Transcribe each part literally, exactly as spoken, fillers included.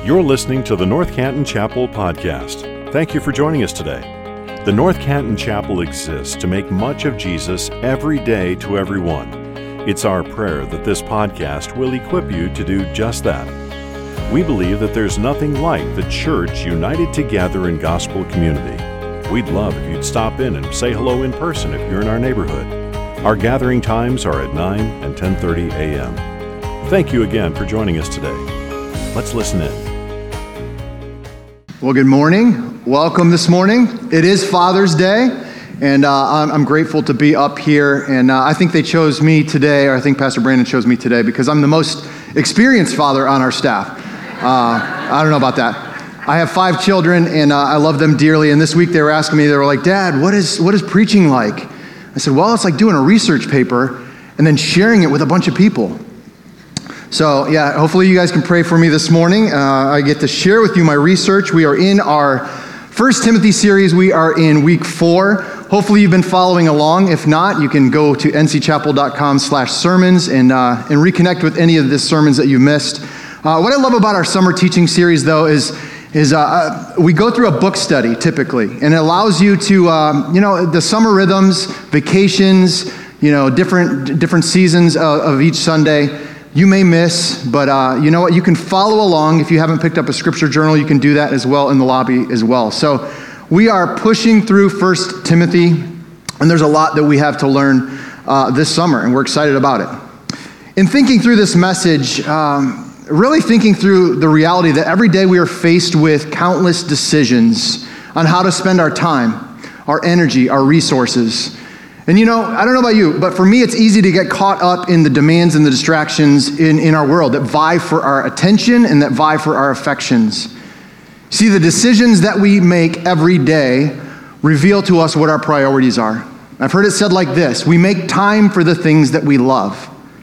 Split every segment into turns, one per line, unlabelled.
You're listening to the North Canton Chapel podcast. Thank you for joining us today. The North Canton Chapel exists to make much of Jesus every day to everyone. It's our prayer that this podcast will equip you to do just that. We believe that there's nothing like the church united together in gospel community. We'd love if you'd stop in and say hello in person if you're in our neighborhood. Our gathering times are at nine and ten thirty a.m. Thank you again for joining us today. Let's listen in.
Well, good morning. Welcome this morning. It is Father's Day, and uh, I'm, I'm grateful to be up here. And uh, I think they chose me today, or I think Pastor Brandon chose me today, because I'm the most experienced father on our staff. Uh, I don't know about that. I have five children, and uh, I love them dearly. And this week they were asking me, they were like, "Dad, what is what is preaching like?" I said, "Well, it's like doing a research paper and then sharing it with a bunch of people." So yeah, hopefully you guys can pray for me this morning. Uh, I get to share with you my research. We are in our First Timothy series. We are in week four. Hopefully you've been following along. If not, you can go to n c chapel dot com slash sermons and uh, and reconnect with any of the sermons that you missed. Uh, what I love about our summer teaching series, though, is is uh, we go through a book study typically, and it allows you to, um, you know, the summer rhythms, vacations, you know, different different seasons of, of each Sunday. You may miss, but uh, you know what? You can follow along. If you haven't picked up a scripture journal, you can do that as well in the lobby as well. So we are pushing through First Timothy, and there's a lot that we have to learn uh, this summer, and we're excited about it. In thinking through this message, um, really thinking through the reality that every day we are faced with countless decisions on how to spend our time, our energy, our resources. And you know, I don't know about you, but for me, it's easy to get caught up in the demands and the distractions in, in our world that vie for our attention and that vie for our affections. See, the decisions that we make every day reveal to us what our priorities are. I've heard it said like this: we make time for the things that we love.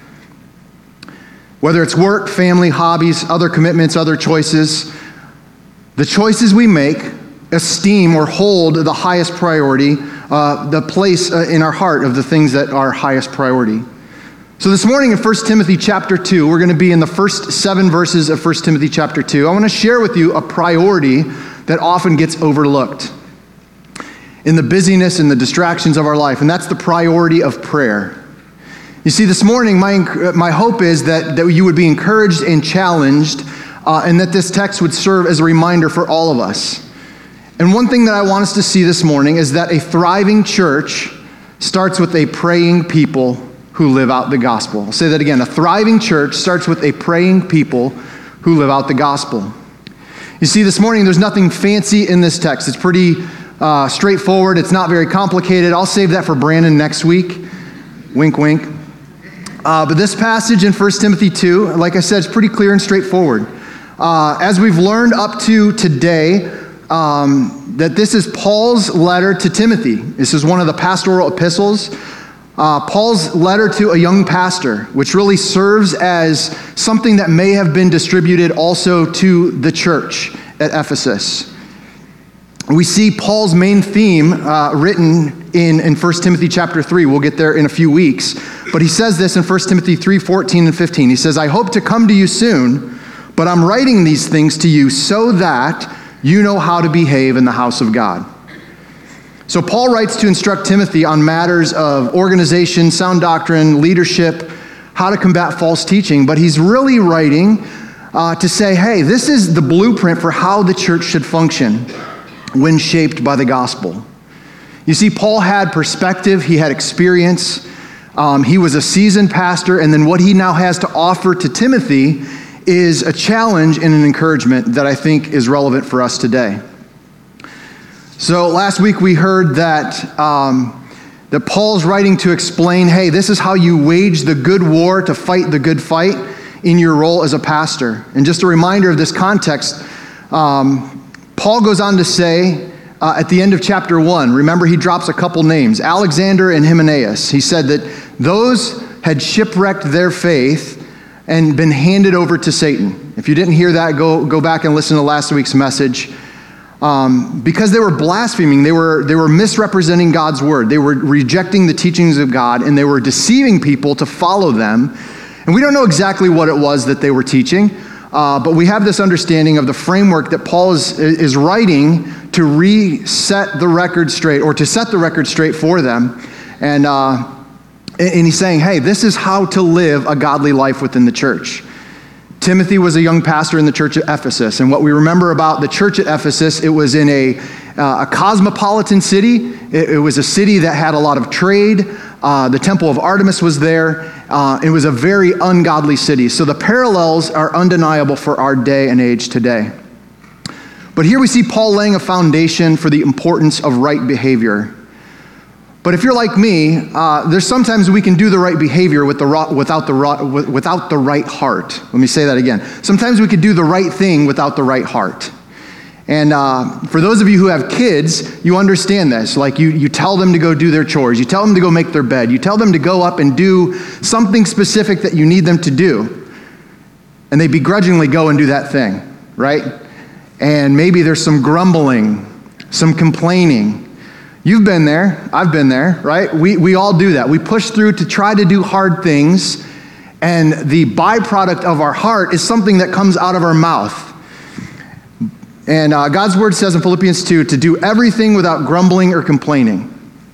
Whether it's work, family, hobbies, other commitments, other choices, the choices we make esteem or hold the highest priority, uh, the place uh, in our heart of the things that are highest priority. So this morning in First Timothy chapter two, we're going to be in the first seven verses of First Timothy chapter two. I want to share with you a priority that often gets overlooked in the busyness and the distractions of our life, and that's the priority of prayer. You see, this morning, my my hope is that, that you would be encouraged and challenged, uh, and that this text would serve as a reminder for all of us. And one thing that I want us to see this morning is that a thriving church starts with a praying people who live out the gospel. I'll say that again. A thriving church starts with a praying people who live out the gospel. You see, this morning, there's nothing fancy in this text. It's pretty uh, straightforward. It's not very complicated. I'll save that for Brandon next week. Wink, wink. Uh, but this passage in First Timothy two, like I said, is pretty clear and straightforward. Uh, as we've learned up to today, um, that this is Paul's letter to Timothy. This is one of the pastoral epistles. Uh, Paul's letter to a young pastor, which really serves as something that may have been distributed also to the church at Ephesus. We see Paul's main theme uh, written in, in First Timothy chapter three. We'll get there in a few weeks. But he says this in First Timothy three, fourteen and fifteen. He says, "I hope to come to you soon, but I'm writing these things to you so that you know how to behave in the house of God." So Paul writes to instruct Timothy on matters of organization, sound doctrine, leadership, how to combat false teaching. But he's really writing uh, to say, hey, this is the blueprint for how the church should function when shaped by the gospel. You see, Paul had perspective, he had experience, um, he was a seasoned pastor, and then what he now has to offer to Timothy is a challenge and an encouragement that I think is relevant for us today. So last week we heard that, um, that Paul's writing to explain, hey, this is how you wage the good war to fight the good fight in your role as a pastor. And just a reminder of this context, um, Paul goes on to say uh, at the end of chapter one, remember he drops a couple names, Alexander and Hymenaeus. He said that those had shipwrecked their faith and been handed over to Satan. If you didn't hear that, go go back and listen to last week's message. Um, because they were blaspheming, they were they were misrepresenting God's word. They were rejecting the teachings of God, and they were deceiving people to follow them. And we don't know exactly what it was that they were teaching, Uh, but we have this understanding of the framework that Paul is, is writing to reset the record straight, or to set the record straight for them. And, uh, and he's saying, hey, this is how to live a godly life within the church. Timothy was a young pastor in the church at Ephesus. And what we remember about the church at Ephesus, it was in a, uh, a cosmopolitan city. It, it was a city that had a lot of trade. Uh, the temple of Artemis was there. Uh, it was a very ungodly city. So the parallels are undeniable for our day and age today. But here we see Paul laying a foundation for the importance of right behavior. But if you're like me, uh, there's sometimes we can do the right behavior with the ro- without the ro- without the right heart. Let me say that again. Sometimes we can do the right thing without the right heart. And uh, for those of you who have kids, you understand this. Like you, you tell them to go do their chores. You tell them to go make their bed. You tell them to go up and do something specific that you need them to do. And they begrudgingly go and do that thing, right? And maybe there's some grumbling, some complaining. You've been there. I've been there, right? We we all do that. We push through to try to do hard things, and the byproduct of our heart is something that comes out of our mouth. And uh, God's word says in Philippians two to do everything without grumbling or complaining.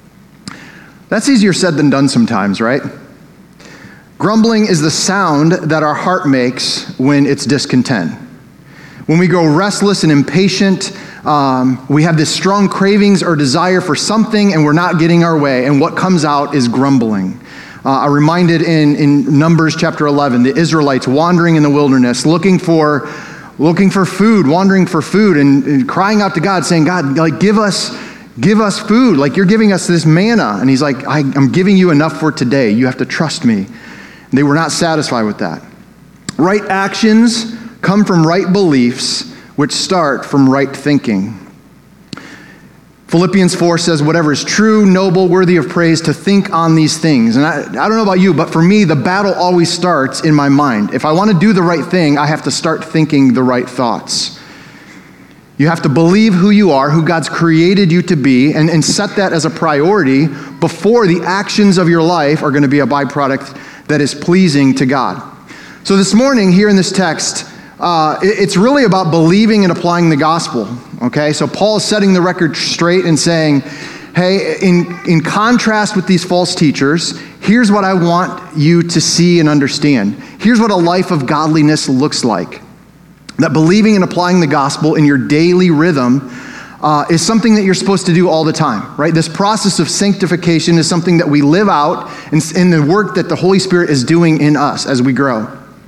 That's easier said than done sometimes, right? Grumbling is the sound that our heart makes when it's discontent. When we grow restless and impatient, um, we have this strong cravings or desire for something and we're not getting our way, and what comes out is grumbling. Uh, I'm reminded in, in Numbers chapter eleven, the Israelites wandering in the wilderness, looking for looking for food, wandering for food, and, and crying out to God, saying, God, like give us, give us food. Like you're giving us this manna. And he's like, I, I'm giving you enough for today. You have to trust me. And they were not satisfied with that. Right actions come from right beliefs, which start from right thinking. Philippians four says, whatever is true, noble, worthy of praise, to think on these things. And I, I don't know about you, but for me, the battle always starts in my mind. If I want to do the right thing, I have to start thinking the right thoughts. You have to believe who you are, who God's created you to be, and, and set that as a priority before the actions of your life are going to be a byproduct that is pleasing to God. So this morning, here in this text, Uh, it's really about believing and applying the gospel, okay? So Paul is setting the record straight and saying, hey, in, in contrast with these false teachers, here's what I want you to see and understand. Here's what a life of godliness looks like. That believing and applying the gospel in your daily rhythm uh, is something that you're supposed to do all the time, right? This process of sanctification is something that we live out in, in the work that the Holy Spirit is doing in us as we grow.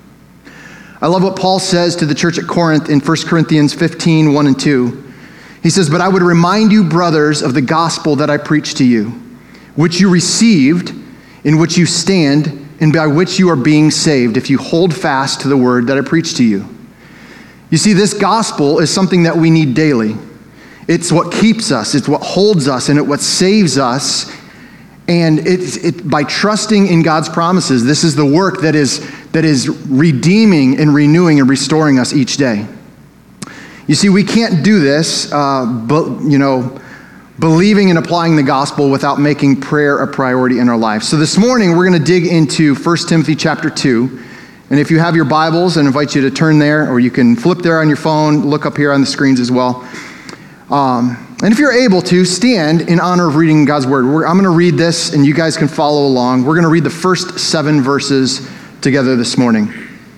I love what Paul says to the church at Corinth in First Corinthians fifteen, one and two. He says, but I would remind you, brothers, of the gospel that I preached to you, which you received, in which you stand, and by which you are being saved, if you hold fast to the word that I preached to you. You see, this gospel is something that we need daily. It's what keeps us, it's what holds us, and it's what saves us. And it's it, by trusting in God's promises, this is the work that is that is redeeming and renewing and restoring us each day. You see, we can't do this, uh, but you know, believing and applying the gospel without making prayer a priority in our life. So this morning we're going to dig into First Timothy chapter two, and if you have your Bibles, I invite you to turn there, or you can flip there on your phone. Look up here on the screens as well. Um, And if you're able to, stand in honor of reading God's word. We're, I'm going to read this, and you guys can follow along. We're going to read the first seven verses together this morning.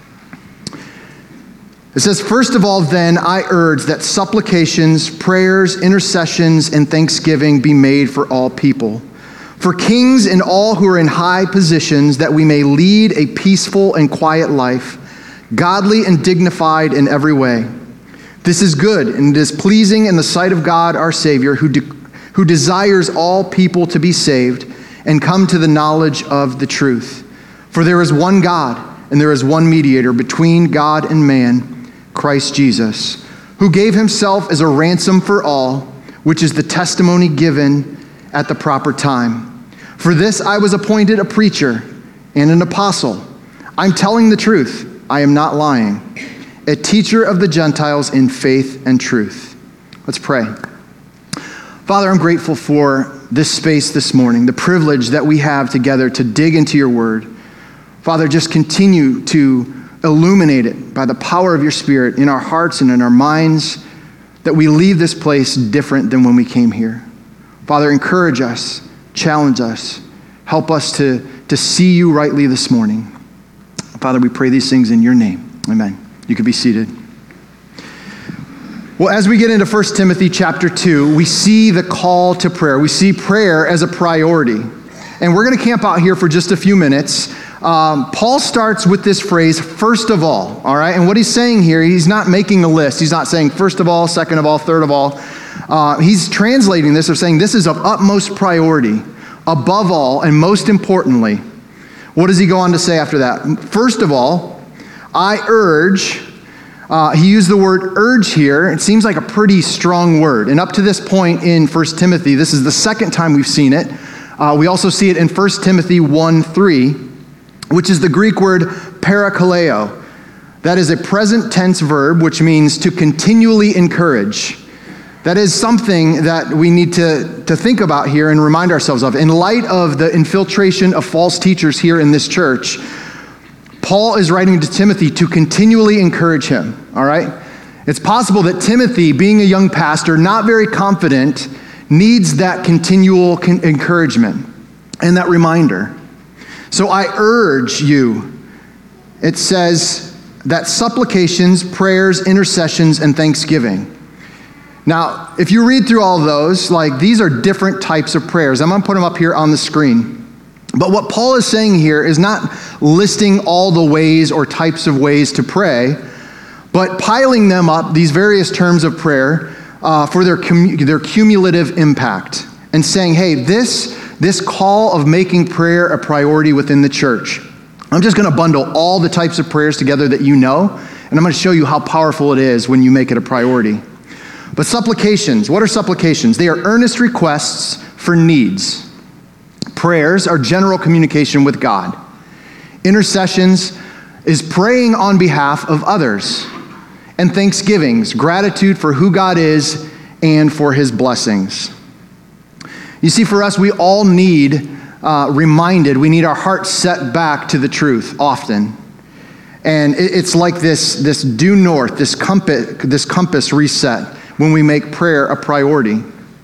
It says, first of all, then, I urge that supplications, prayers, intercessions, and thanksgiving be made for all people, for kings and all who are in high positions, that we may lead a peaceful and quiet life, godly and dignified in every way. This is good, and it is pleasing in the sight of God our Savior, who, de- who desires all people to be saved and come to the knowledge of the truth. For there is one God, and there is one mediator between God and man, Christ Jesus, who gave himself as a ransom for all, which is the testimony given at the proper time. For this I was appointed a preacher and an apostle. I'm telling the truth, I am not lying. A teacher of the Gentiles in faith and truth. Let's pray. Father, I'm grateful for this space this morning, the privilege that we have together to dig into your word. Father, just continue to, illuminate it by the power of your Spirit in our hearts and in our minds, that we leave this place different than when we came here. Father, encourage us, challenge us, help us to, to see you rightly this morning. Father, we pray these things in your name. Amen. You can be seated. Well, as we get into First Timothy chapter two, we see the call to prayer. We see prayer as a priority. And we're going to camp out here for just a few minutes. Um, Paul starts with this phrase, first of all, all right? And what he's saying here, he's not making a list. He's not saying first of all, second of all, third of all. Uh, he's translating this of saying this is of utmost priority, above all, and most importantly. What does he go on to say after that? First of all, I urge, uh, he used the word urge here. It seems like a pretty strong word. And up to this point in First Timothy, this is the second time we've seen it. Uh, we also see it in First Timothy one three, which is the Greek word parakaleo. That is a present tense verb, which means to continually encourage. That is something that we need to, to think about here and remind ourselves of. In light of the infiltration of false teachers here in this church, Paul is writing to Timothy to continually encourage him, all right? It's possible that Timothy, being a young pastor, not very confident, needs that continual con- encouragement and that reminder. So I urge you, it says that supplications, prayers, intercessions, and thanksgiving. Now, if you read through all of those, like these are different types of prayers. I'm going to put them up here on the screen. But what Paul is saying here is not listing all the ways or types of ways to pray, but piling them up, these various terms of prayer, uh, for their, cum- their cumulative impact. And saying, hey, this, this call of making prayer a priority within the church. I'm just going to bundle all the types of prayers together that you know, and I'm going to show you how powerful it is when you make it a priority. But supplications, what are supplications? They are earnest requests for needs. Prayers are general communication with God. Intercessions is praying on behalf of others. And thanksgivings, gratitude for who God is and for his blessings. You see, for us, we all need uh, reminded, we need our hearts set back to the truth often. And it, it's like this, this due north, this compass, this compass reset when we make prayer a priority.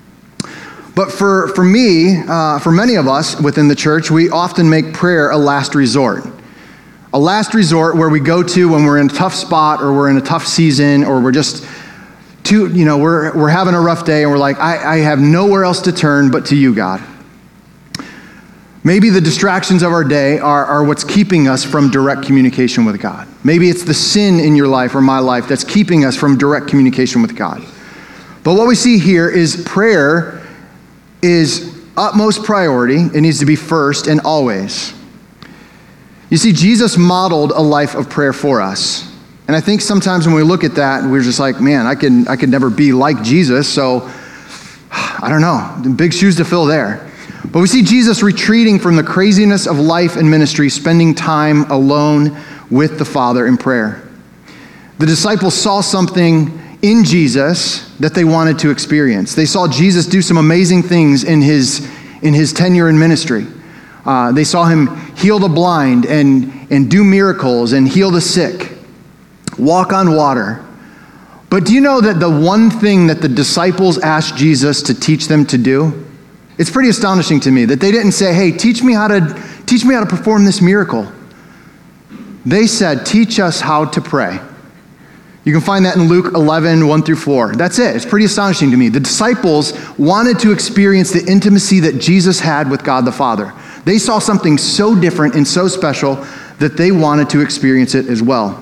But for, for me, uh, for many of us within the church, we often make prayer a last resort. A last resort where we go to when we're in a tough spot or we're in a tough season or we're just too, you know, we're, we're having a rough day and we're like, I, I have nowhere else to turn but to you, God. Maybe the distractions of our day are, are what's keeping us from direct communication with God. Maybe it's the sin in your life or my life that's keeping us from direct communication with God. But what we see here is prayer is utmost priority. It needs to be first and always. You see, Jesus modeled a life of prayer for us. And I think sometimes when we look at that, we're just like, man, I can I could never be like Jesus, so I don't know, big shoes to fill there. But we see Jesus retreating from the craziness of life and ministry, spending time alone with the Father in prayer. The disciples saw something in Jesus that they wanted to experience. They saw Jesus do some amazing things in his, in his tenure in ministry. Uh, they saw him heal the blind and, and do miracles and heal the sick, walk on water. But do you know that the one thing that the disciples asked Jesus to teach them to do? It's pretty astonishing to me that they didn't say, hey, teach me how to teach me how to perform this miracle. They said, teach us how to pray. You can find that in Luke eleven, one through four. That's it. It's pretty astonishing to me. The disciples wanted to experience the intimacy that Jesus had with God the Father. They saw something so different and so special that they wanted to experience it as well.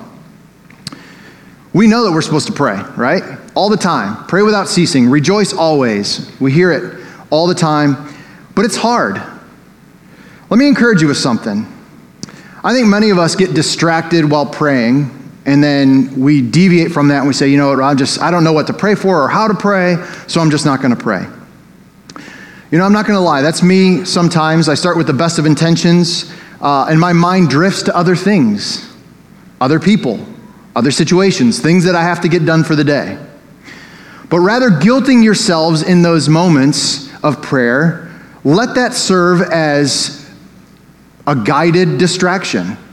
We know that we're supposed to pray, right? All the time. Pray without ceasing. Rejoice always. We hear it all the time, but it's hard. Let me encourage you with something. I think many of us get distracted while praying, and then we deviate from that and we say, you know what, I just I don't know what to pray for or how to pray, so I'm just not going to pray. You know, I'm not going to lie. That's me sometimes. I start with the best of intentions, uh, and my mind drifts to other things, other people, other situations, things that I have to get done for the day. But rather guilting yourselves in those moments of prayer, let that serve as a guided distraction.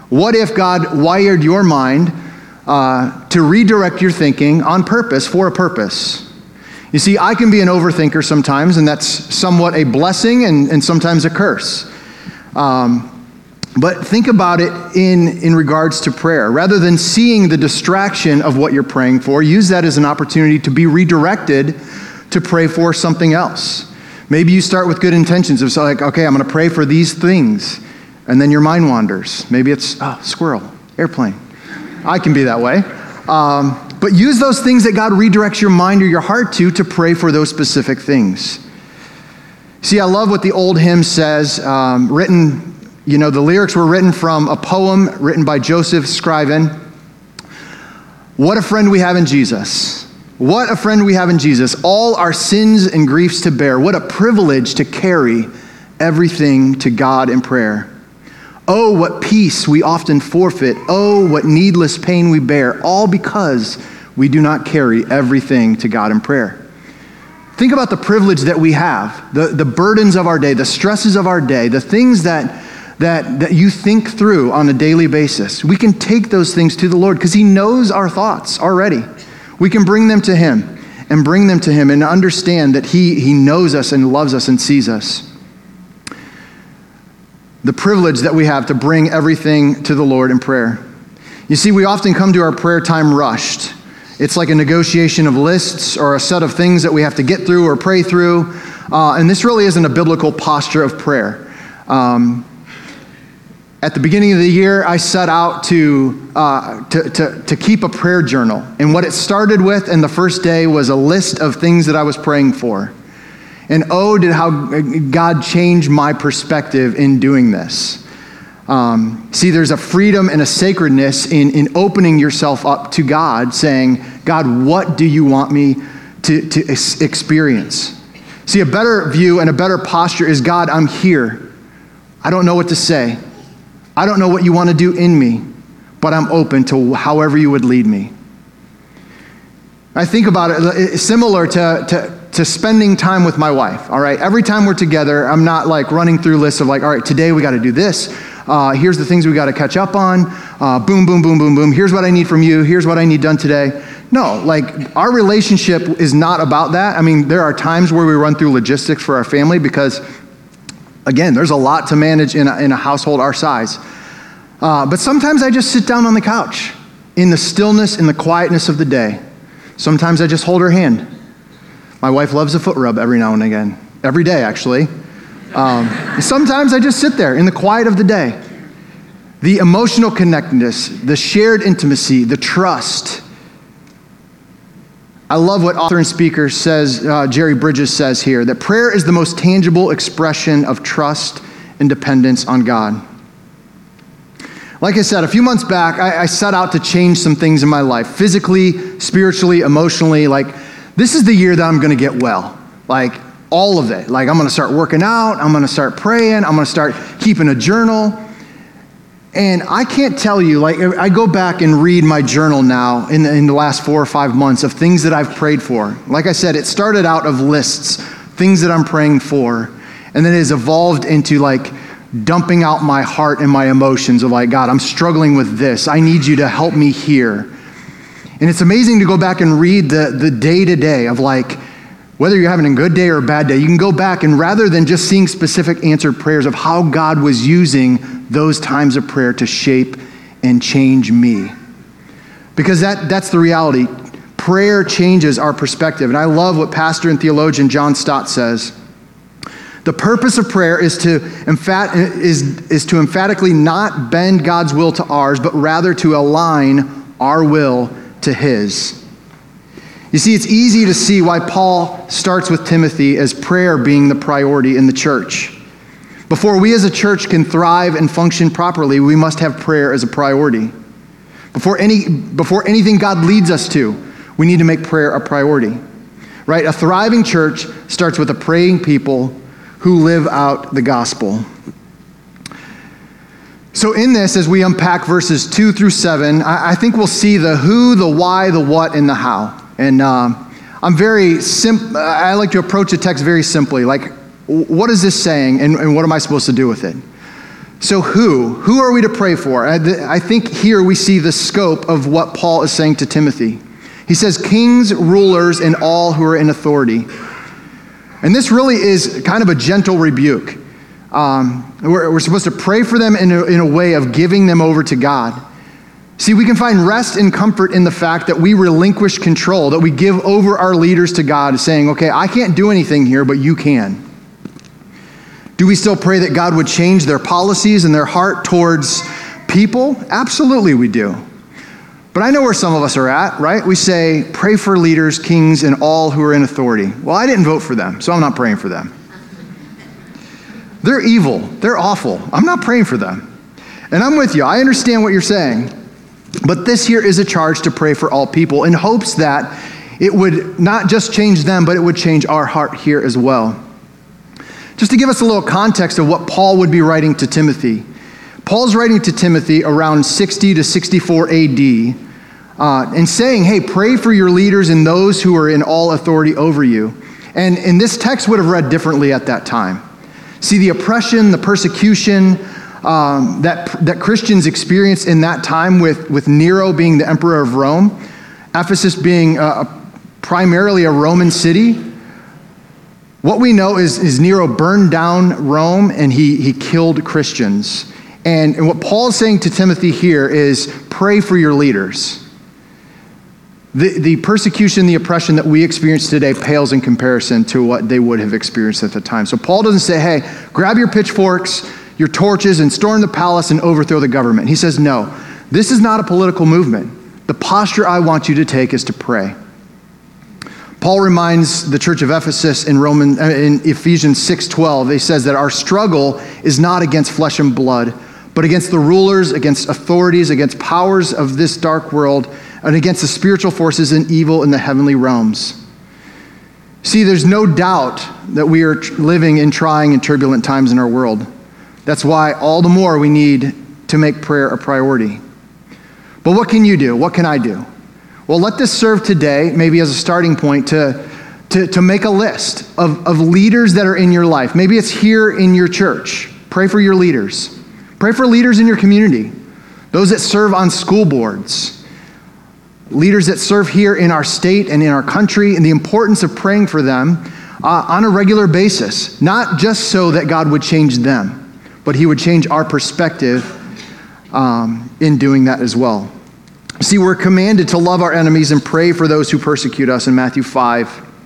What if God wired your mind uh, to redirect your thinking on purpose, for a purpose? You see, I can be an overthinker sometimes, and that's somewhat a blessing and, and sometimes a curse. Um, but think about it in, in regards to prayer. Rather than seeing the distraction of what you're praying for, use that as an opportunity to be redirected to pray for something else. Maybe you start with good intentions of so like, okay, I'm going to pray for these things, and then your mind wanders. Maybe it's, oh, squirrel, airplane. I can be that way. Um, but use those things that God redirects your mind or your heart to, to pray for those specific things. See, I love what the old hymn says, um, written, you know, the lyrics were written from a poem written by Joseph Scriven. What a friend we have in Jesus. What a friend we have in Jesus. All our sins and griefs to bear. What a privilege to carry everything to God in prayer. Oh, what peace we often forfeit. Oh, what needless pain we bear. All because we do not carry everything to God in prayer. Think about the privilege that we have, the, the burdens of our day, the stresses of our day, the things that, that, that you think through on a daily basis. We can take those things to the Lord because He knows our thoughts already. We can bring them to Him and bring them to Him and understand that He, he knows us and loves us and sees us. The privilege that we have to bring everything to the Lord in prayer. You see, we often come to our prayer time rushed. It's like a negotiation of lists or a set of things that we have to get through or pray through. Uh, and this really isn't a biblical posture of prayer. Um, at the beginning of the year, I set out to, uh, to, to, to keep a prayer journal. And what it started with in the first day was a list of things that I was praying for. And oh, did how God changed my perspective in doing this. Um, see, there's a freedom and a sacredness in, in opening yourself up to God, saying, God, what do you want me to, to ex- experience? See, a better view and a better posture is, God, I'm here. I don't know what to say. I don't know what you want to do in me, but I'm open to however you would lead me. I think about it, it's similar to, to, to spending time with my wife, all right? Every time we're together, I'm not like running through lists of like, all right, today we got to do this. Uh, here's the things we got to catch up on. Uh, boom, boom, boom, boom, boom. Here's what I need from you. Here's what I need done today. No, like our relationship is not about that. I mean, there are times where we run through logistics for our family because, again, there's a lot to manage in a, in a household our size. Uh, but sometimes I just sit down on the couch in the stillness, in the quietness of the day. Sometimes I just hold her hand. My wife loves a foot rub every now and again. Every day, actually. Um, sometimes I just sit there in the quiet of the day. The emotional connectedness, the shared intimacy, the trust. I love what author and speaker says, uh, Jerry Bridges says here, that prayer is the most tangible expression of trust and dependence on God. Like I said, a few months back, I, I set out to change some things in my life, physically, spiritually, emotionally. Like, this is the year that I'm going to get well. Like, all of it. Like, I'm going to start working out. I'm going to start praying. I'm going to start keeping a journal. And I can't tell you, like, I go back and read my journal now in the, in the last four or five months of things that I've prayed for. Like I said, it started out of lists, things that I'm praying for. And then it has evolved into, like, dumping out my heart and my emotions of like, God, I'm struggling with this. I need you to help me here. And it's amazing to go back and read the, the day-to-day of like, whether you're having a good day or a bad day, you can go back and rather than just seeing specific answered prayers of how God was using those times of prayer to shape and change me. Because that, that's the reality. Prayer changes our perspective. And I love what pastor and theologian John Stott says. The purpose of prayer is to emphat- is, is to emphatically not bend God's will to ours, but rather to align our will to His. You see, it's easy to see why Paul starts with Timothy as prayer being the priority in the church. Before we as a church can thrive and function properly, we must have prayer as a priority. Before any, before anything God leads us to, we need to make prayer a priority. Right? A thriving church starts with a praying people who live out the gospel. So in this, as we unpack verses two through seven, I, I think we'll see the who, the why, the what, and the how. And uh, I'm very sim- I like to approach the text very simply. Like, what is this saying, and, and what am I supposed to do with it? So who? Who are we to pray for? I think here we see the scope of what Paul is saying to Timothy. He says, kings, rulers, and all who are in authority. And this really is kind of a gentle rebuke. Um, we're, we're supposed to pray for them in a, in a way of giving them over to God. See, we can find rest and comfort in the fact that we relinquish control, that we give over our leaders to God, saying, okay, I can't do anything here, but you can. Do we still pray that God would change their policies and their heart towards people? Absolutely we do. But I know where some of us are at, right? We say, pray for leaders, kings, and all who are in authority. Well, I didn't vote for them, so I'm not praying for them. They're evil. They're awful. I'm not praying for them. And I'm with you. I understand what you're saying. But this here is a charge to pray for all people in hopes that it would not just change them, but it would change our heart here as well. Just to give us a little context of what Paul would be writing to Timothy. Paul's writing to Timothy around sixty to sixty-four A D uh, and saying, hey, pray for your leaders and those who are in all authority over you. And, and this text would have read differently at that time. See, the oppression, the persecution um, that, that Christians experienced in that time with, with Nero being the emperor of Rome, Ephesus being uh, primarily a Roman city. What we know is, is Nero burned down Rome and he, he killed Christians. And, and what Paul is saying to Timothy here is pray for your leaders. The, the persecution, the oppression that we experience today pales in comparison to what they would have experienced at the time. So Paul doesn't say, hey, grab your pitchforks, your torches, and storm the palace and overthrow the government. He says, no, this is not a political movement. The posture I want you to take is to pray. Paul reminds the church of Ephesus in Roman in Ephesians six twelve, he says that our struggle is not against flesh and blood, but against the rulers, against authorities, against powers of this dark world, and against the spiritual forces in evil in the heavenly realms. See, there's no doubt that we are living in trying and turbulent times in our world. That's why all the more we need to make prayer a priority. But what can you do? What can I do? Well, let this serve today, maybe as a starting point, to, to, to make a list of, of leaders that are in your life. Maybe it's here in your church. Pray for your leaders. Pray for leaders in your community, those that serve on school boards, leaders that serve here in our state and in our country, and the importance of praying for them uh, on a regular basis, not just so that God would change them, but he would change our perspective um, in doing that as well. See, we're commanded to love our enemies and pray for those who persecute us in Matthew five.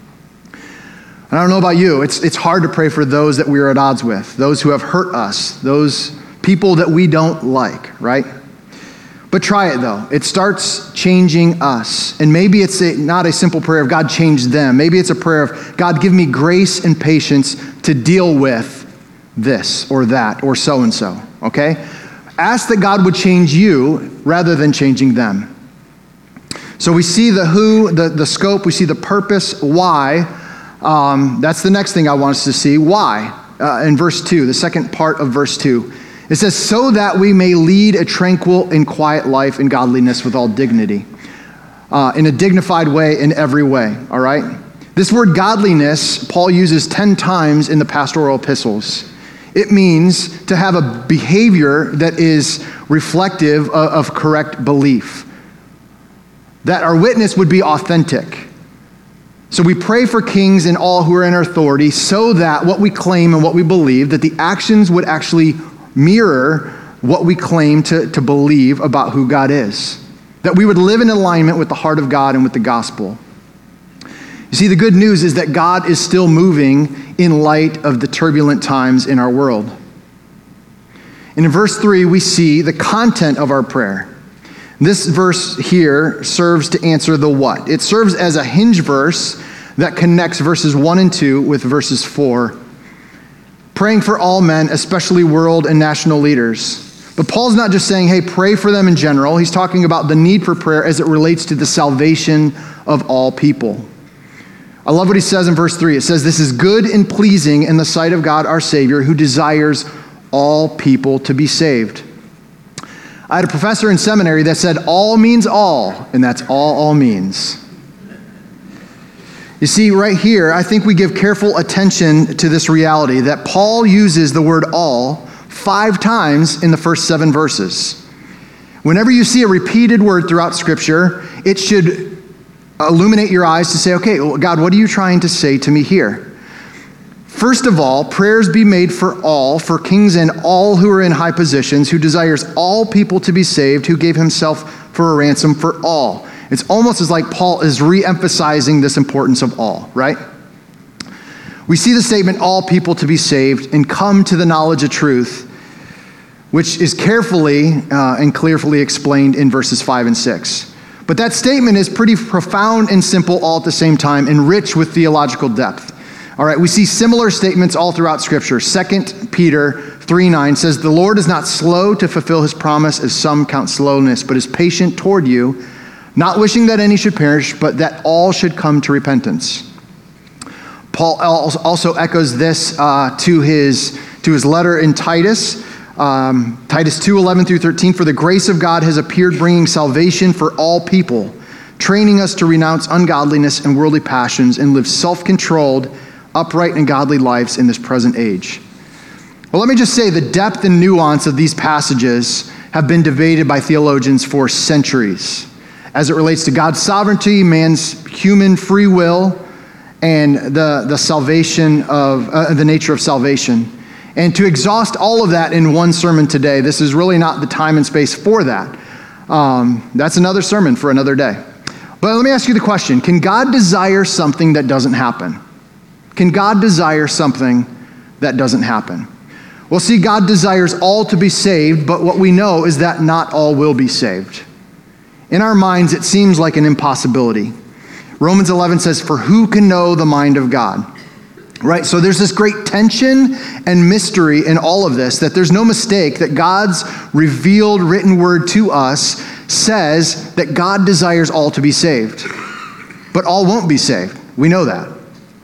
And I don't know about you, it's, it's hard to pray for those that we are at odds with, those who have hurt us, those people that we don't like, right? But try it though. It starts changing us. And maybe it's a, not a simple prayer of God change them. Maybe it's a prayer of God give me grace and patience to deal with this or that or so-and-so, okay? Ask that God would change you rather than changing them. So we see the who, the, the scope, we see the purpose, why. Um, that's the next thing I want us to see. Why? Uh, in verse two, the second part of verse two. It says, so that we may lead a tranquil and quiet life in godliness with all dignity. Uh, in a dignified way in every way, all right? This word godliness, Paul uses ten times in the pastoral epistles. It means to have a behavior that is reflective of, of correct belief. That our witness would be authentic. So we pray for kings and all who are in our authority so that what we claim and what we believe, that the actions would actually mirror what we claim to, to believe about who God is. That we would live in alignment with the heart of God and with the gospel. You see, the good news is that God is still moving in light of the turbulent times in our world. And in verse three, we see the content of our prayer. This verse here serves to answer the what. It serves as a hinge verse that connects verses one and two with verses four. Praying for all men, especially world and national leaders. But Paul's not just saying, hey, pray for them in general. He's talking about the need for prayer as it relates to the salvation of all people. I love what he says in verse three. It says, this is good and pleasing in the sight of God our Savior, who desires all people to be saved. I had a professor in seminary that said all means all, and that's all all means. You see, right here, I think we give careful attention to this reality that Paul uses the word all five times in the first seven verses. Whenever you see a repeated word throughout Scripture, it should illuminate your eyes to say, okay, well, God, what are you trying to say to me here? First of all, prayers be made for all, for kings and all who are in high positions, who desires all people to be saved, who gave himself for a ransom for all. It's almost as like Paul is re-emphasizing this importance of all, right? We see the statement, all people to be saved and come to the knowledge of truth, which is carefully uh, and clearly explained in verses five and six. But that statement is pretty profound and simple all at the same time, and rich with theological depth. All right, we see similar statements all throughout Scripture. Second Peter three nine says, the Lord is not slow to fulfill his promise, as some count slowness, but is patient toward you, not wishing that any should perish, but that all should come to repentance. Paul also echoes this uh, to his to his letter in Titus, um, Titus two eleven through thirteen. For the grace of God has appeared, bringing salvation for all people, training us to renounce ungodliness and worldly passions and live self-controlled, upright, and godly lives in this present age. Well, let me just say the depth and nuance of these passages have been debated by theologians for centuries as it relates to God's sovereignty, man's human free will, and the, the salvation of, uh, the nature of salvation. And to exhaust all of that in one sermon today, this is really not the time and space for that. Um, that's another sermon for another day. But let me ask you the question, can God desire something that doesn't happen? Can God desire something that doesn't happen? Well, see, God desires all to be saved, but what we know is that not all will be saved. In our minds, it seems like an impossibility. Romans eleven says, for who can know the mind of God? Right? So there's this great tension and mystery in all of this, that there's no mistake that God's revealed written word to us says that God desires all to be saved. But all won't be saved. We know that.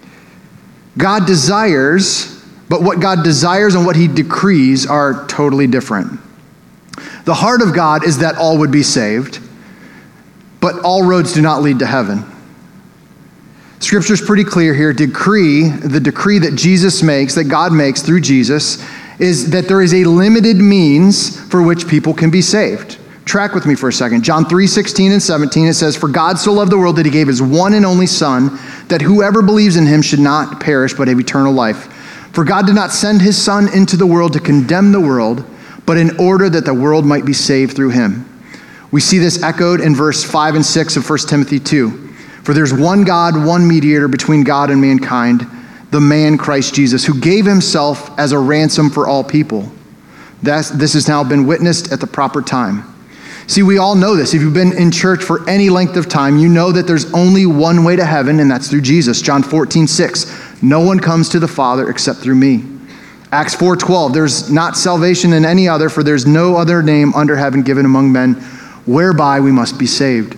God desires, but what God desires and what he decrees are totally different. The heart of God is that all would be saved, but all roads do not lead to heaven. Scripture's pretty clear here. Decree, the decree that Jesus makes, that God makes through Jesus, is that there is a limited means for which people can be saved. Track with me for a second. John three sixteen and seventeen, it says, for God so loved the world that he gave his one and only Son, that whoever believes in him should not perish but have eternal life. For God did not send his Son into the world to condemn the world, but in order that the world might be saved through him. We see this echoed in verse five and six of First Timothy two. For there's one God, one mediator between God and mankind, the man Christ Jesus, who gave himself as a ransom for all people. That's, this has now been witnessed at the proper time. See, we all know this. If you've been in church for any length of time, you know that there's only one way to heaven, and that's through Jesus. John fourteen six, no one comes to the Father except through me. Acts four twelve, there's not salvation in any other, for there's no other name under heaven given among men whereby we must be saved.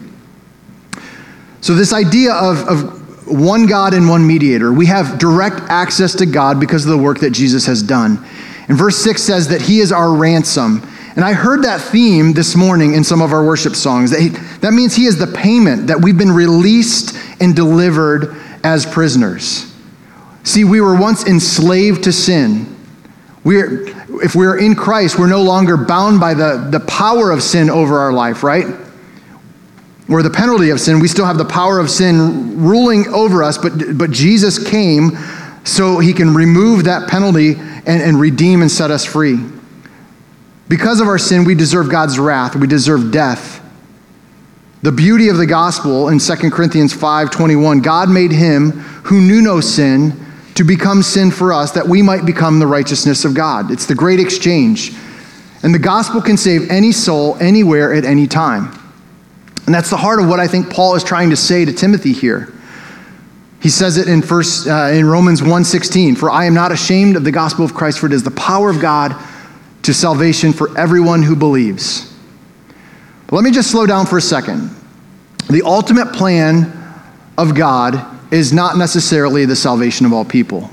So this idea of, of one God and one mediator, we have direct access to God because of the work that Jesus has done. And verse six says that he is our ransom. And I heard that theme this morning in some of our worship songs. That, he, that means he is the payment, that we've been released and delivered as prisoners. See, we were once enslaved to sin. We're, if we're in Christ, we're no longer bound by the, the power of sin over our life, right? Or the penalty of sin. We still have the power of sin ruling over us, but, but Jesus came so he can remove that penalty and, and redeem and set us free. Because of our sin, we deserve God's wrath. We deserve death. The beauty of the gospel in Second Corinthians five twenty-one, God made him who knew no sin to become sin for us, that we might become the righteousness of God. It's the great exchange. And the gospel can save any soul, anywhere, at any time. And that's the heart of what I think Paul is trying to say to Timothy here. He says it in first uh, in Romans one sixteen, for I am not ashamed of the gospel of Christ, for it is the power of God to salvation for everyone who believes. But let me just slow down for a second. The ultimate plan of God is not necessarily the salvation of all people.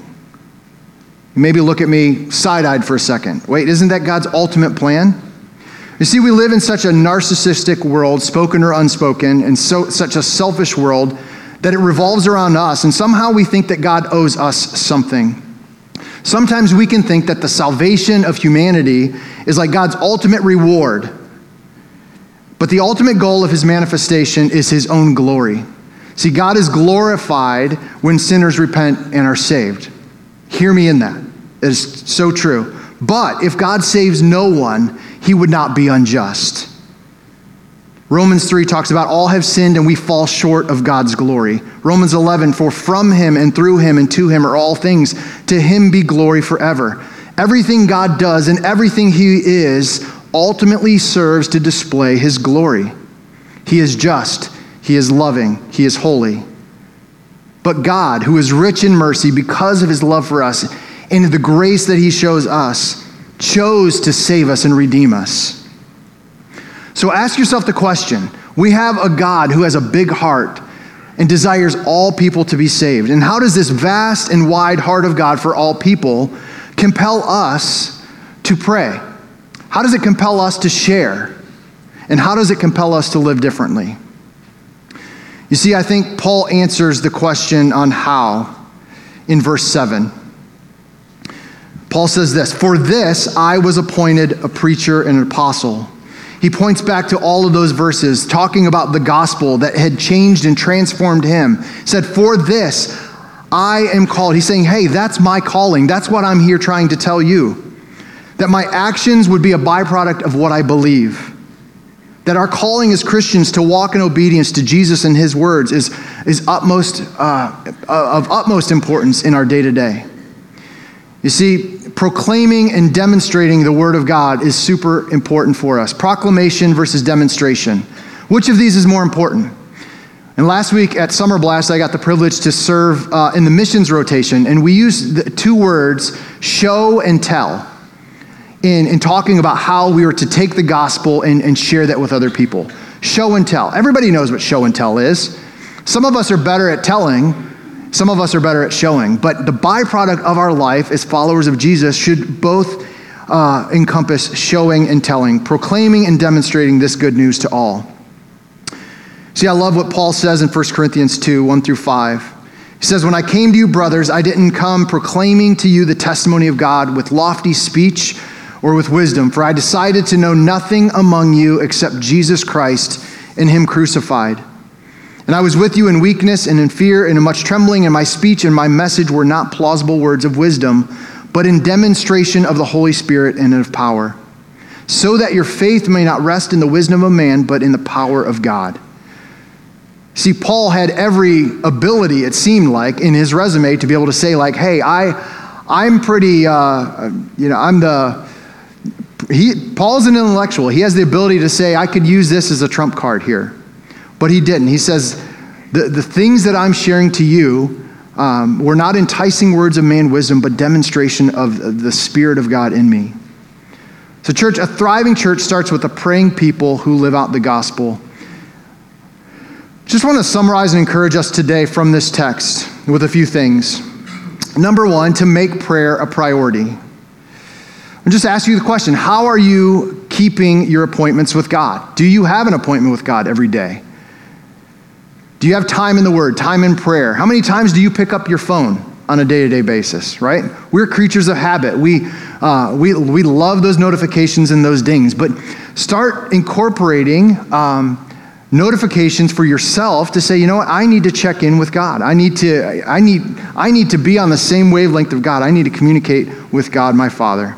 Maybe look at me side-eyed for a second. Wait, isn't that God's ultimate plan? You see, we live in such a narcissistic world, spoken or unspoken, and so such a selfish world that it revolves around us, and somehow we think that God owes us something. Sometimes we can think that the salvation of humanity is like God's ultimate reward. But the ultimate goal of his manifestation is his own glory. See, God is glorified when sinners repent and are saved. Hear me in that. It is so true. But if God saves no one, he would not be unjust. Romans three talks about all have sinned and we fall short of God's glory. Romans eleven, for from him and through him and to him are all things. To him be glory forever. Everything God does and everything he is ultimately serves to display his glory. He is just, he is loving, he is holy. But God, who is rich in mercy because of his love for us and the grace that he shows us, chose to save us and redeem us. So ask yourself the question, we have a God who has a big heart and desires all people to be saved. And how does this vast and wide heart of God for all people compel us to pray? How does it compel us to share? And how does it compel us to live differently? You see, I think Paul answers the question on how in verse seven. Paul says this, for this I was appointed a preacher and an apostle. He points back to all of those verses talking about the gospel that had changed and transformed him. He said, for this I am called. He's saying, hey, that's my calling. That's what I'm here trying to tell you. That my actions would be a byproduct of what I believe. That our calling as Christians to walk in obedience to Jesus and his words is, is utmost uh, of utmost importance in our day-to-day. You see, proclaiming and demonstrating the word of God is super important for us. Proclamation versus demonstration. Which of these is more important? And last week at Summer Blast, I got the privilege to serve uh, in the missions rotation, and we used the two words, show and tell. In, in talking about how we were to take the gospel and, and share that with other people. Show and tell. Everybody knows what show and tell is. Some of us are better at telling, some of us are better at showing, but the byproduct of our life as followers of Jesus should both uh, encompass showing and telling, proclaiming and demonstrating this good news to all. See, I love what Paul says in First Corinthians two, one through five. He says, when I came to you, brothers, I didn't come proclaiming to you the testimony of God with lofty speech or with wisdom, for I decided to know nothing among you except Jesus Christ and him crucified. And I was with you in weakness and in fear and in much trembling, and my speech and my message were not plausible words of wisdom, but in demonstration of the Holy Spirit and of power, so that your faith may not rest in the wisdom of man, but in the power of God. See, Paul had every ability, it seemed like, in his resume to be able to say, like, hey, I, I'm pretty, uh, you know, I'm the... He, Paul's an intellectual. He has the ability to say, I could use this as a trump card here. But he didn't. He says, the, the things that I'm sharing to you um, were not enticing words of man wisdom, but demonstration of the Spirit of God in me. So church, a thriving church starts with a praying people who live out the gospel. Just want to summarize and encourage us today from this text with a few things. Number one, to make prayer a priority. I'll just ask you the question, how are you keeping your appointments with God? Do you have an appointment with God every day? Do you have time in the Word, time in prayer? How many times do you pick up your phone on a day-to-day basis, right? We're creatures of habit. We, uh, we, we love those notifications and those dings, but start incorporating um, notifications for yourself to say, you know what, I need to check in with God. I need to, I need, I need to be on the same wavelength of God. I need to communicate with God, my Father.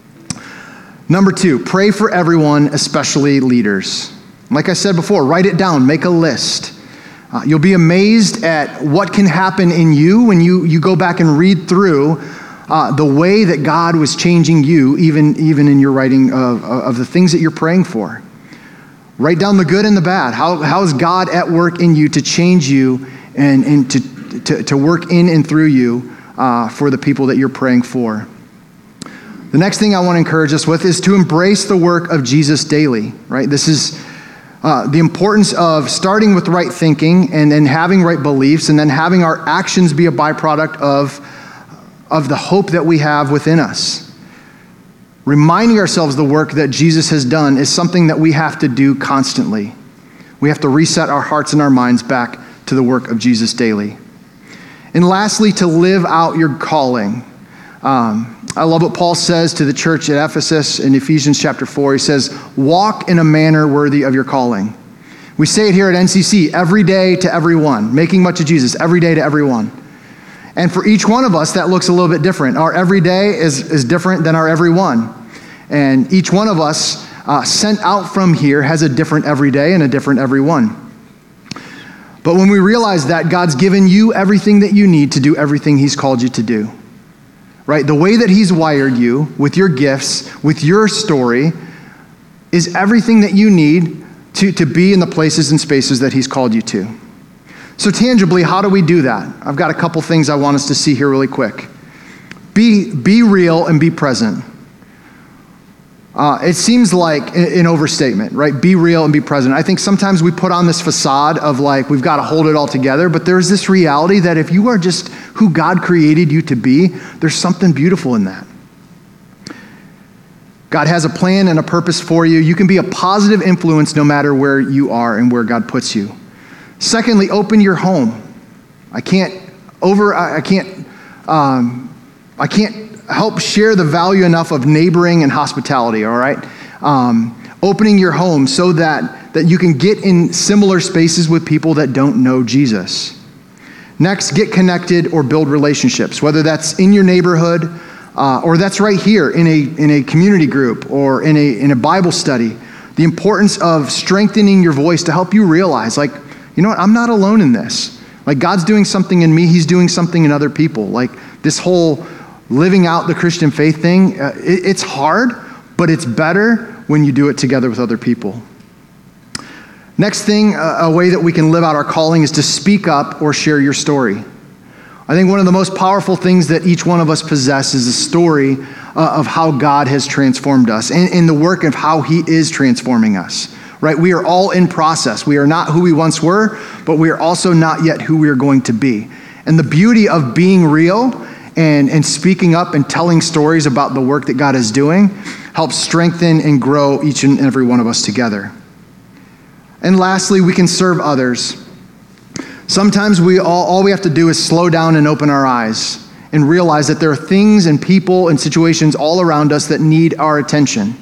Number two, pray for everyone, especially leaders. Like I said before, write it down, make a list. Uh, you'll be amazed at what can happen in you when you, you go back and read through uh, the way that God was changing you, even, even in your writing of, of the things that you're praying for. Write down the good and the bad. How, how is God at work in you to change you and, and to, to, to work in and through you uh, for the people that you're praying for? The next thing I want to encourage us with is to embrace the work of Jesus daily, right? This is uh, the importance of starting with right thinking and then having right beliefs and then having our actions be a byproduct of, of the hope that we have within us. Reminding ourselves the work that Jesus has done is something that we have to do constantly. We have to reset our hearts and our minds back to the work of Jesus daily. And lastly, to live out your calling. Um, I love what Paul says to the church at Ephesus in Ephesians chapter four. He says, walk in a manner worthy of your calling. We say it here at N C C, every day to everyone, making much of Jesus, every day to everyone. And for each one of us, that looks a little bit different. Our every day is, is different than our everyone. And each one of us uh, sent out from here has a different everyday and a different everyone. But when we realize that, God's given you everything that you need to do everything he's called you to do. Right? The way that he's wired you, with your gifts, with your story, is everything that you need to, to be in the places and spaces that he's called you to. So tangibly, how do we do that? I've got a couple things I want us to see here really quick. Be, be real and be present. Uh, it seems like an overstatement, right? Be real and be present. I think sometimes we put on this facade of like, we've got to hold it all together, but there's this reality that if you are just who God created you to be, there's something beautiful in that. God has a plan and a purpose for you. You can be a positive influence no matter where you are and where God puts you. Secondly, open your home. I can't over, I can't, um, I can't help share the value enough of neighboring and hospitality, all right? Um, opening your home so that, that you can get in similar spaces with people that don't know Jesus. Next, get connected or build relationships, whether that's in your neighborhood uh, or that's right here in a, in a community group or in a, in a Bible study. The importance of strengthening your voice to help you realize, like, you know what, I'm not alone in this. Like, God's doing something in me, he's doing something in other people. Like, this whole living out the Christian faith thing, uh, it, it's hard, but it's better when you do it together with other people. Next thing, uh, a way that we can live out our calling is to speak up or share your story. I think one of the most powerful things that each one of us possess is a story uh, of how God has transformed us and, and the work of how he is transforming us. Right? We are all in process. We are not who we once were, but we are also not yet who we are going to be. And the beauty of being real and, and speaking up and telling stories about the work that God is doing helps strengthen and grow each and every one of us together. And lastly, we can serve others. Sometimes we all, all we have to do is slow down and open our eyes and realize that there are things and people and situations all around us that need our attention.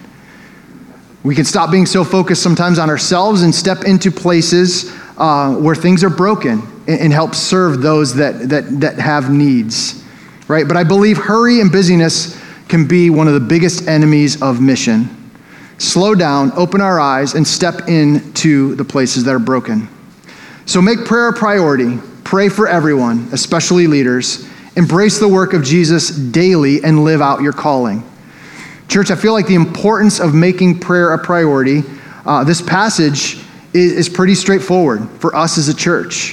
We can stop being so focused sometimes on ourselves and step into places uh, where things are broken and, and help serve those that, that, that have needs, right? But I believe hurry and busyness can be one of the biggest enemies of mission. Slow down, open our eyes, and step into the places that are broken. So make prayer a priority. Pray for everyone, especially leaders. Embrace the work of Jesus daily and live out your calling. Church, I feel like the importance of making prayer a priority, uh, this passage is, is pretty straightforward for us as a church,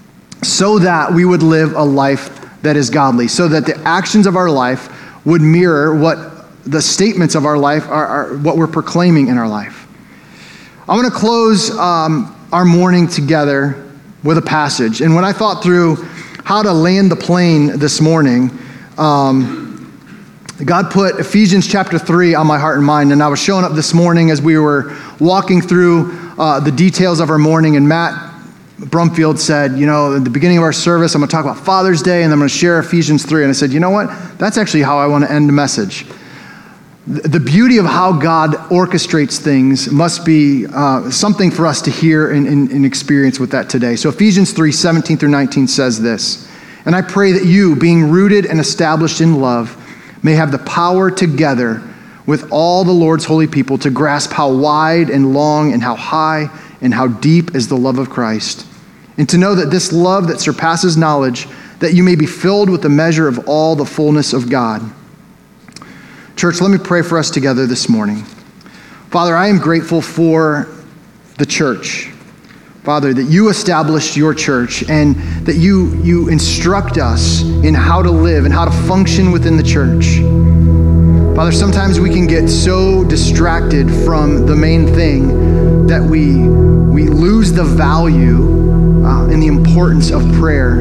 so that we would live a life that is godly, so that the actions of our life would mirror what the statements of our life are, are what we're proclaiming in our life. I want to close um, our morning together with a passage. And when I thought through how to land the plane this morning, um, God put Ephesians chapter three on my heart and mind, and I was showing up this morning as we were walking through uh, the details of our morning, and Matt Brumfield said, you know, at the beginning of our service, I'm going to talk about Father's Day, and I'm going to share Ephesians three. And I said, you know what? That's actually how I want to end the message. The beauty of how God orchestrates things must be uh, something for us to hear and, and, and experience with that today. So Ephesians three, seventeen through nineteen says this, and I pray that you, being rooted and established in love, may have the power together with all the Lord's holy people to grasp how wide and long and how high and how deep is the love of Christ, and to know that this love that surpasses knowledge, that you may be filled with the measure of all the fullness of God. Church, let me pray for us together this morning. Father, I am grateful for the church. Father, that you established your church and that you, you instruct us in how to live and how to function within the church. Father, sometimes we can get so distracted from the main thing that we, we lose the value uh, and the importance of prayer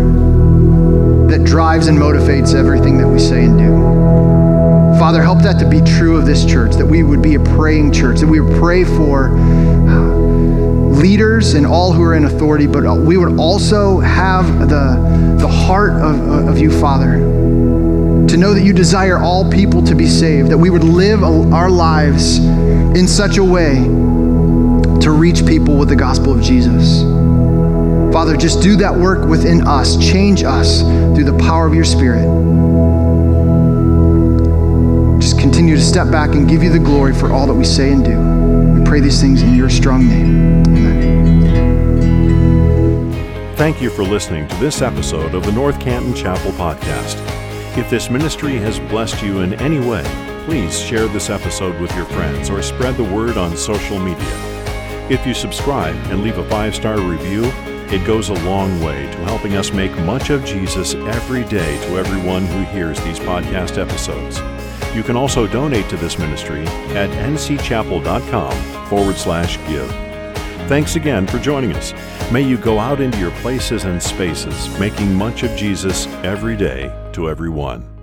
that drives and motivates everything that we say and do. Father, help that to be true of this church, that we would be a praying church, that we would pray for uh, leaders and all who are in authority, but we would also have the, the heart of, of you, Father. to know that you desire all people to be saved, that we would live our lives in such a way to reach people with the gospel of Jesus. Father, just do that work within us. Change us through the power of your Spirit. Just continue to step back and give you the glory for all that we say and do. We pray these things in your strong name. Amen.
Thank you for listening to this episode of the North Canton Chapel Podcast. If this ministry has blessed you in any way, please share this episode with your friends or spread the word on social media. If you subscribe and leave a five-star review, it goes a long way to helping us make much of Jesus every day to everyone who hears these podcast episodes. You can also donate to this ministry at ncchapel.com forward slash give. Thanks again for joining us. May you go out into your places and spaces, making much of Jesus every day to everyone.